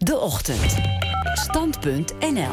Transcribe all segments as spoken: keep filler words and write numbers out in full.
De Ochtend. Stand.punt N L.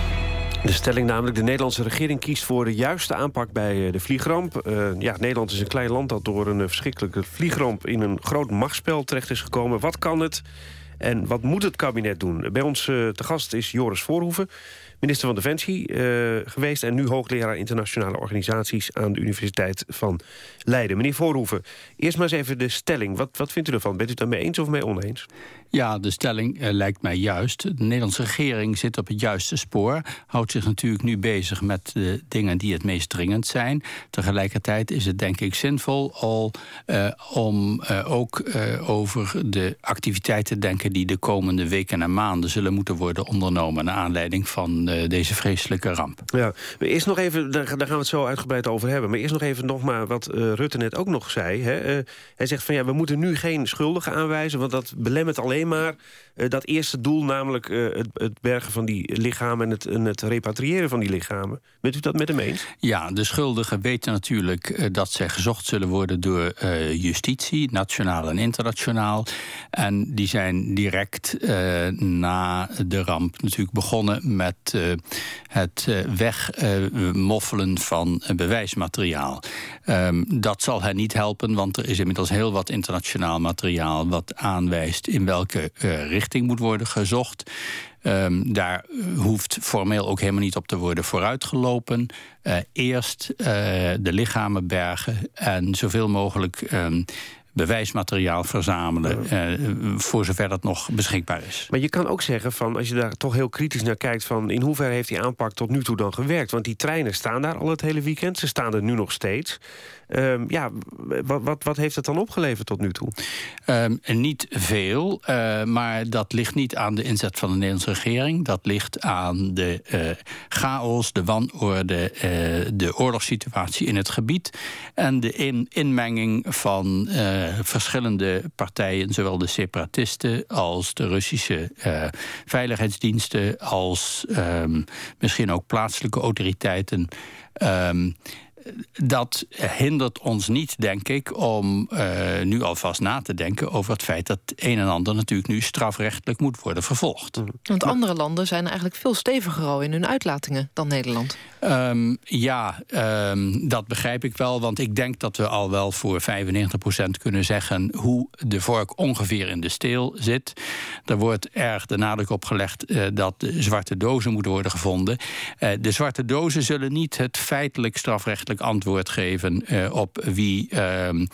De stelling namelijk, de Nederlandse regering kiest voor de juiste aanpak bij de vliegramp. Uh, ja, Nederland is een klein land dat door een verschrikkelijke vliegramp in een groot machtsspel terecht is gekomen. Wat kan het en wat moet het kabinet doen? Bij ons uh, te gast is Joris Voorhoeven, minister van Defensie uh, geweest en nu hoogleraar internationale organisaties aan de Universiteit van Leiden. Meneer Voorhoeven, eerst maar eens even de stelling. Wat, wat vindt u ervan? Bent u het daarmee eens of mee oneens? Ja, de stelling uh, lijkt mij juist. De Nederlandse regering zit op het juiste spoor. Houdt zich natuurlijk nu bezig met de dingen die het meest dringend zijn. Tegelijkertijd is het denk ik zinvol al, uh, om uh, ook uh, over de activiteiten te denken die de komende weken en maanden zullen moeten worden ondernomen naar aanleiding van uh, deze vreselijke ramp. Ja, maar eerst nog even, daar, daar gaan we het zo uitgebreid over hebben. Maar eerst nog even nog maar wat uh, Rutte net ook nog zei. Hè? Uh, hij zegt van ja, we moeten nu geen schuldigen aanwijzen, want dat belemmert alleen maar uh, dat eerste doel, namelijk uh, het, het bergen van die lichamen en het, en het repatriëren van die lichamen. Bent u dat met hem eens? Ja, de schuldigen weten natuurlijk uh, dat zij gezocht zullen worden door uh, justitie, nationaal en internationaal. En die zijn direct uh, na de ramp natuurlijk begonnen met uh, het uh, wegmoffelen uh, van uh, bewijsmateriaal. Um, dat zal hen niet helpen, want er is inmiddels heel wat internationaal materiaal wat aanwijst in welke uh, richting moet worden gezocht. Um, daar hoeft formeel ook helemaal niet op te worden vooruitgelopen. Uh, eerst uh, de lichamen bergen en zoveel mogelijk Um, bewijsmateriaal verzamelen, uh, voor zover dat nog beschikbaar is. Maar je kan ook zeggen, van, als je daar toch heel kritisch naar kijkt, van in hoeverre heeft die aanpak tot nu toe dan gewerkt? Want die treinen staan daar al het hele weekend, ze staan er nu nog steeds. Um, ja, wat, wat, wat heeft het dan opgeleverd tot nu toe? Um, niet veel, uh, maar dat ligt niet aan de inzet van de Nederlandse regering. Dat ligt aan de uh, chaos, de wanorde, uh, de oorlogssituatie in het gebied en de in, inmenging van uh, verschillende partijen, zowel de separatisten als de Russische uh, veiligheidsdiensten, als um, misschien ook plaatselijke autoriteiten. Um, Dat hindert ons niet, denk ik, om uh, nu alvast na te denken over het feit dat een en ander natuurlijk nu strafrechtelijk moet worden vervolgd. Want andere landen zijn eigenlijk veel steviger al in hun uitlatingen dan Nederland. Um, ja, um, dat begrijp ik wel, want ik denk dat we al wel voor vijfennegentig procent kunnen zeggen hoe de vork ongeveer in de steel zit. Er wordt erg de nadruk op gelegd uh, dat de zwarte dozen moeten worden gevonden. Uh, de zwarte dozen zullen niet het feitelijk strafrechtelijk antwoord geven uh, op wie uh, uh,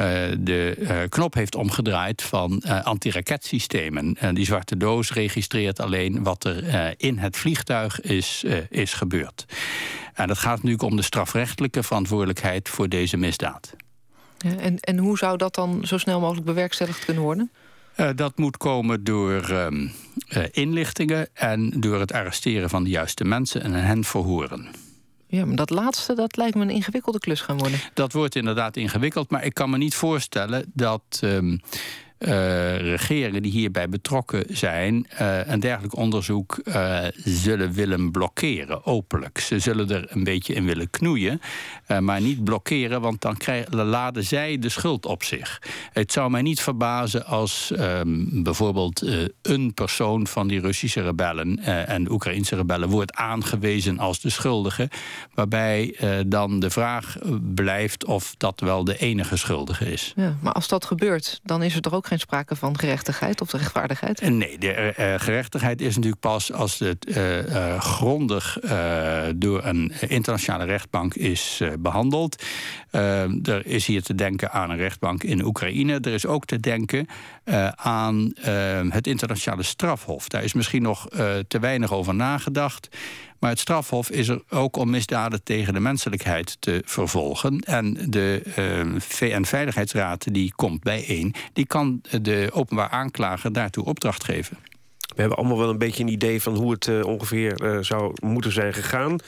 de uh, knop heeft omgedraaid van uh, antiraketsystemen. Uh, die zwarte doos registreert alleen wat er uh, in het vliegtuig is, uh, is gebeurd. En dat gaat natuurlijk om de strafrechtelijke verantwoordelijkheid voor deze misdaad. Ja, en, en hoe zou dat dan zo snel mogelijk bewerkstelligd kunnen worden? Uh, dat moet komen door um, uh, inlichtingen en door het arresteren van de juiste mensen en hen verhoren. Ja, maar dat laatste, dat lijkt me een ingewikkelde klus gaan worden. Dat wordt inderdaad ingewikkeld, maar ik kan me niet voorstellen dat Um, Uh, regeringen die hierbij betrokken zijn Uh, een dergelijk onderzoek uh, zullen willen blokkeren, openlijk. Ze zullen er een beetje in willen knoeien, uh, maar niet blokkeren, want dan krijgen, laden zij de schuld op zich. Het zou mij niet verbazen als um, bijvoorbeeld uh, een persoon van die Russische rebellen uh, en de Oekraïnse rebellen wordt aangewezen als de schuldige, waarbij uh, dan de vraag blijft of dat wel de enige schuldige is. Ja, maar als dat gebeurt, dan is er toch ook geen sprake van gerechtigheid of rechtvaardigheid? Nee, de uh, gerechtigheid is natuurlijk pas als het uh, uh, grondig uh, door een internationale rechtbank is uh, behandeld. Uh, er is hier te denken aan een rechtbank in Oekraïne. Er is ook te denken uh, aan uh, het internationale strafhof. Daar is misschien nog uh, te weinig over nagedacht. Maar het strafhof is er ook om misdaden tegen de menselijkheid te vervolgen. En de uh, V N-veiligheidsraad die komt bijeen, die kan de openbaar aanklager daartoe opdracht geven. We hebben allemaal wel een beetje een idee van hoe het uh, ongeveer uh, zou moeten zijn gegaan.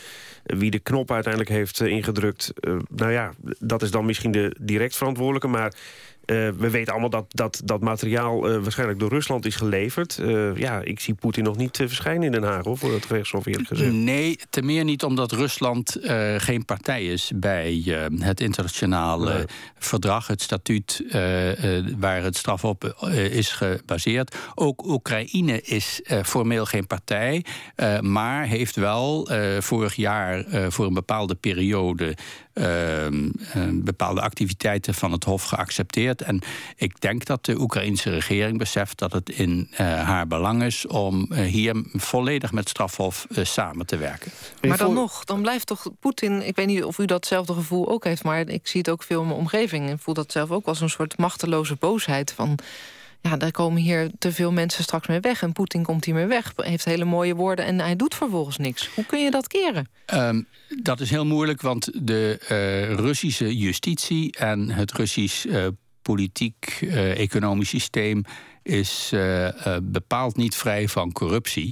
Wie de knop uiteindelijk heeft uh, ingedrukt, uh, nou ja, dat is dan misschien de direct verantwoordelijke. Maar uh, we weten allemaal dat dat, dat materiaal uh, waarschijnlijk door Rusland is geleverd. Uh, ja, ik zie Poetin nog niet uh, verschijnen in Den Haag, hoor, voor het gerechtshof eerlijk gezegd. Nee, ten meer niet omdat Rusland uh, geen partij is bij uh, het internationale nee. verdrag, het statuut uh, uh, waar het straf op uh, is gebaseerd. Ook Oekraïne is uh, formeel geen partij, uh, maar heeft wel uh, vorig jaar uh, voor een bepaalde periode Uh, uh, bepaalde activiteiten van het Hof geaccepteerd. En ik denk dat de Oekraïnse regering beseft dat het in uh, haar belang is om uh, hier volledig met strafhof uh, samen te werken. Maar dan nog, dan blijft toch Poetin, ik weet niet of u datzelfde gevoel ook heeft, maar ik zie het ook veel in mijn omgeving en voel dat zelf ook als een soort machteloze boosheid van, ja, daar komen hier te veel mensen straks mee weg en Poetin komt hiermee weg, heeft hele mooie woorden en hij doet vervolgens niks. Hoe kun je dat keren? Um, dat is heel moeilijk, want de uh, Russische justitie en het Russisch uh, politiek, uh, economisch systeem is uh, uh, bepaald niet vrij van corruptie.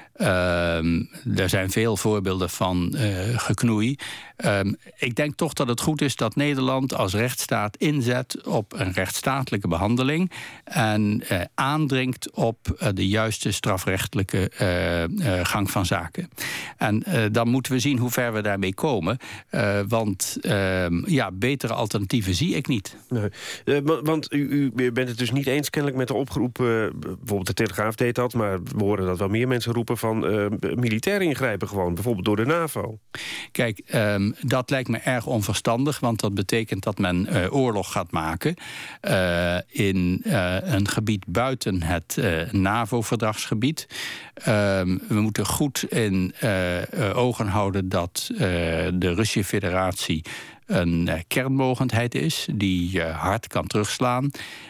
Um, er zijn veel voorbeelden van uh, geknoei. Um, ik denk toch dat het goed is dat Nederland als rechtsstaat inzet op een rechtsstatelijke behandeling en uh, aandringt op uh, de juiste strafrechtelijke uh, uh, gang van zaken. En uh, dan moeten we zien hoe ver we daarmee komen. Uh, want uh, ja, betere alternatieven zie ik niet. Nee. Uh, want u, u bent het dus niet eens kennelijk met de oproep, uh, bijvoorbeeld de Telegraaf deed dat, maar we horen dat wel meer mensen roepen van uh, militair ingrijpen gewoon, bijvoorbeeld door de NAVO. Kijk, um, dat lijkt me erg onverstandig, want dat betekent dat men uh, oorlog gaat maken uh, in uh, een gebied buiten het uh, NAVO-verdragsgebied. Uh, we moeten goed in uh, uh, ogen houden dat uh, de Russische Federatie een uh, kernmogendheid is die uh, hard kan terugslaan.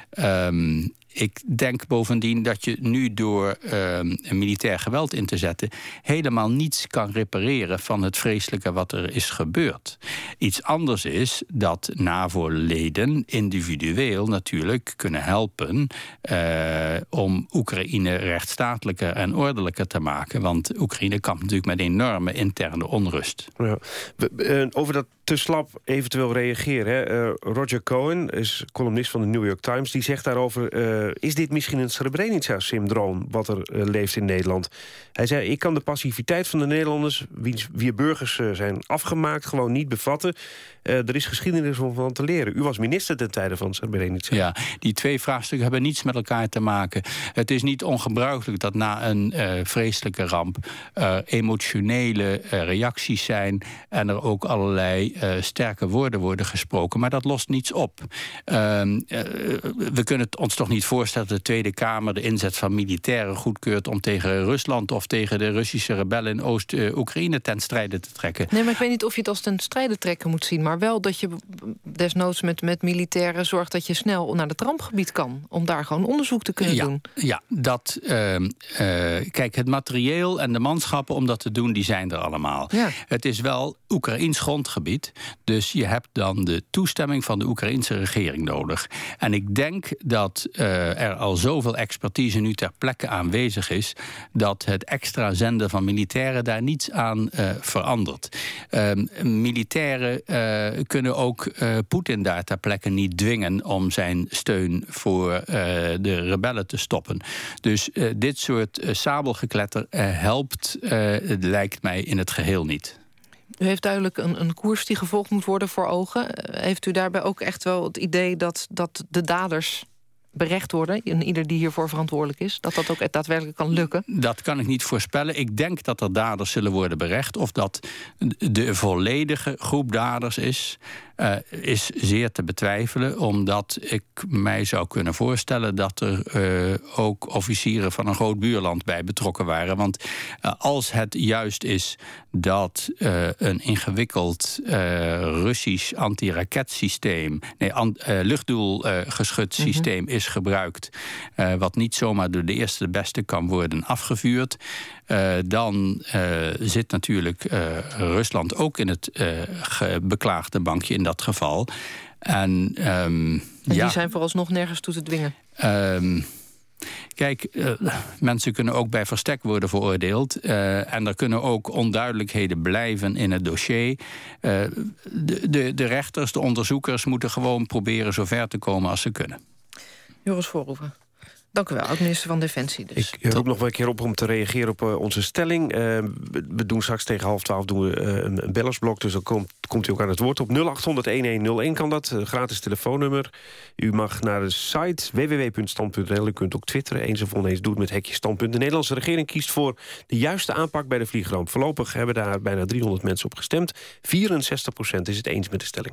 Um, Ik denk bovendien dat je nu door uh, militair geweld in te zetten helemaal niets kan repareren van het vreselijke wat er is gebeurd. Iets anders is dat NAVO-leden individueel natuurlijk kunnen helpen uh, om Oekraïne rechtsstatelijker en ordelijker te maken. Want Oekraïne kampt natuurlijk met enorme interne onrust. Ja. Uh, over dat te slap eventueel reageren. Hè? Uh, Roger Cohen is columnist van de New York Times. Die zegt daarover, uh, is dit misschien een Srebrenica-syndroom wat er uh, leeft in Nederland? Hij zei, ik kan de passiviteit van de Nederlanders, wie, wie burgers uh, zijn afgemaakt, gewoon niet bevatten. Uh, er is geschiedenis om van te leren. U was minister ten tijde van Srebrenica. Ja, die twee vraagstukken hebben niets met elkaar te maken. Het is niet ongebruikelijk dat na een uh, vreselijke ramp uh, emotionele uh, reacties zijn en er ook allerlei Uh, sterke woorden worden gesproken, maar dat lost niets op. Uh, uh, we kunnen het ons toch niet voorstellen dat de Tweede Kamer de inzet van militairen goedkeurt om tegen Rusland of tegen de Russische rebellen in Oost-Oekraïne ten strijde te trekken. Nee, maar ik weet niet of je het als ten strijde trekken moet zien, maar wel dat je desnoods met, met militairen zorgt dat je snel naar het rampgebied kan, om daar gewoon onderzoek te kunnen ja, doen. Ja, dat, uh, uh, kijk, het materieel en de manschappen om dat te doen, die zijn er allemaal. Ja. Het is wel Oekraïns grondgebied. Dus je hebt dan de toestemming van de Oekraïnse regering nodig. En ik denk dat uh, er al zoveel expertise nu ter plekke aanwezig is, dat het extra zenden van militairen daar niets aan uh, verandert. Uh, militairen uh, kunnen ook uh, Poetin daar ter plekke niet dwingen om zijn steun voor uh, de rebellen te stoppen. Dus uh, dit soort uh, sabelgekletter uh, helpt, uh, lijkt mij in het geheel niet. U heeft duidelijk een, een koers die gevolgd moet worden voor ogen. Heeft u daarbij ook echt wel het idee dat, dat de daders berecht worden, en ieder die hiervoor verantwoordelijk is, dat dat ook daadwerkelijk kan lukken? Dat kan ik niet voorspellen. Ik denk dat er daders zullen worden berecht. Of dat de volledige groep daders is, uh, is zeer te betwijfelen, omdat ik mij zou kunnen voorstellen dat er uh, ook officieren van een groot buurland bij betrokken waren. Want uh, als het juist is dat uh, een ingewikkeld uh, Russisch antiraketsysteem, nee, an, uh, luchtdoelgeschutsysteem uh, mm-hmm. is gebruikt, uh, wat niet zomaar door de eerste de beste kan worden afgevuurd, uh, dan uh, zit natuurlijk uh, Rusland ook in het uh, beklaagde bankje in dat geval. En, um, en die ja, zijn vooralsnog nergens toe te dwingen? Um, Kijk, uh, mensen kunnen ook bij verstek worden veroordeeld. Uh, en er kunnen ook onduidelijkheden blijven in het dossier. Uh, de, de, de rechters, de onderzoekers moeten gewoon proberen zo ver te komen als ze kunnen. Joris Voorhoeven. Dank u wel, oud-minister van Defensie. Dus. Ik roep nog wel een keer op om te reageren op uh, onze stelling. Uh, we doen straks tegen half twaalf doen we, uh, een, een bellersblok, dus dan komt, komt u ook aan het woord. Op nul acht honderd elf nul een kan dat, uh, gratis telefoonnummer. U mag naar de site w w w punt stand punt n l. U kunt ook twitteren, eens of oneens, doe het met hekje standpunt. De Nederlandse regering kiest voor de juiste aanpak bij de vliegramp. Voorlopig hebben daar bijna driehonderd mensen op gestemd. vierenzestig procent is het eens met de stelling.